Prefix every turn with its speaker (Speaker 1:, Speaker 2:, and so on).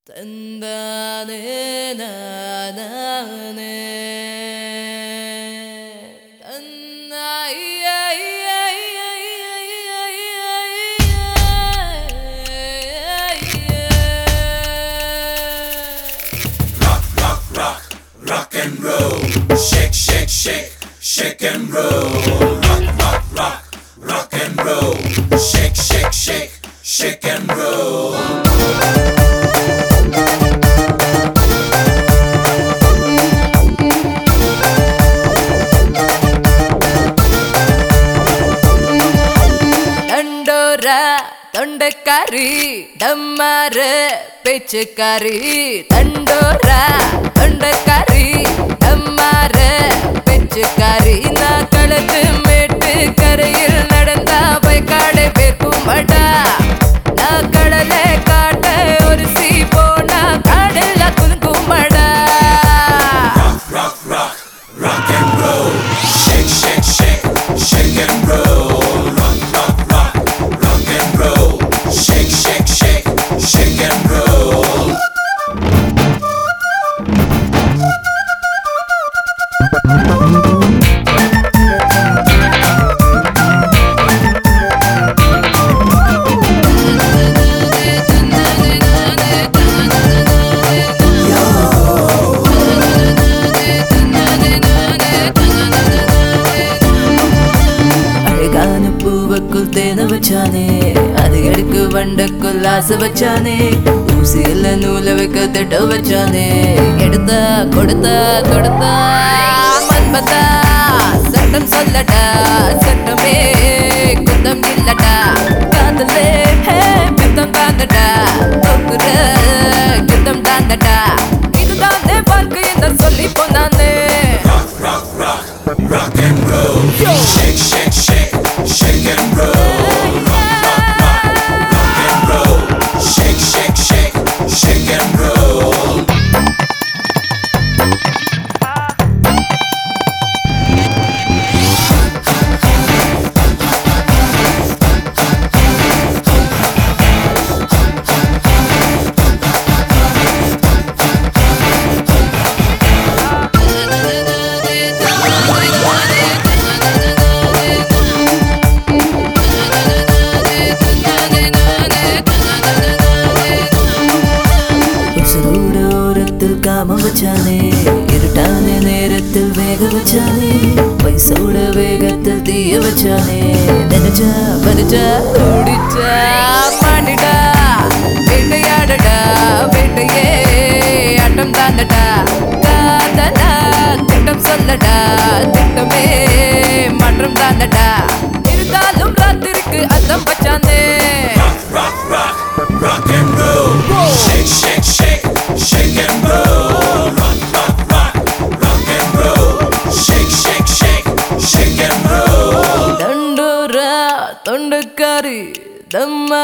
Speaker 1: தந்தானே நானே
Speaker 2: Rock and roll, shake, shake, shake, shake and roll. Rock and roll, shake, shake, shake, shake and roll.
Speaker 1: தண்டோரா தொண்டக்காரி டம்மாரு பேச்சுக்காரி தண்டோரா தொண்டக்காரி டம்மாரு பேச்சுக்காரி நான் களத்து மேட்டு கரையில் நடந்தா பைக்காடை பேர்க்கும் மடா நான் கடலை காட்ட ஒரு சீ போனா காடல குலுக்கும் மடா
Speaker 2: Rock and roll, shake, shake, shake, shake and roll. Rock and roll, shake, shake, shake, shake and roll.
Speaker 1: பூவுக்குள் தேன வச்சானே அது எடுக்கு வண்டக்குள் ஆசை வச்சானே ஊசியில நூலை வைக்க திட்ட வச்சானே எடுத்தா கொடுத்தா கொடுத்தா மன்மதா சட்டம் சொல்லட்டா சட்டமே குத்தம் இல்லட்டா காதலே பித்தம் தாண்டட்டா தொக்குற குத்தம் தாண்டட்டா இதுதானே வாழ்க்கை என்று சொல்லி போனானே
Speaker 2: Rock and roll, shake, shake, shake, shake and roll. Rock and roll, shake, shake, shake, shake and roll.
Speaker 1: காம வச்சானே இருட்டான நேரத்தில் வேக வச்சானே வயசோட வேகத்தில் தீய வச்சானே நினைச்சா பலிச்சா ஓடிச்சா மாடிடா வேட்டையாடடா வேட்டையே ஆட்டம் தாண்டடா காதலா திட்டம் சொல்லடா திட்டமே மாற்றம் தாண்டடா இருந்தாலும் ராத்திரிக்கு அந்தம் வச்சானே
Speaker 2: Rock and roll, shake, shake, shake, shake and roll. Rock and roll, shake, shake, shake, shake and roll.
Speaker 1: தண்டோரா தொண்டக்காரி தம்மா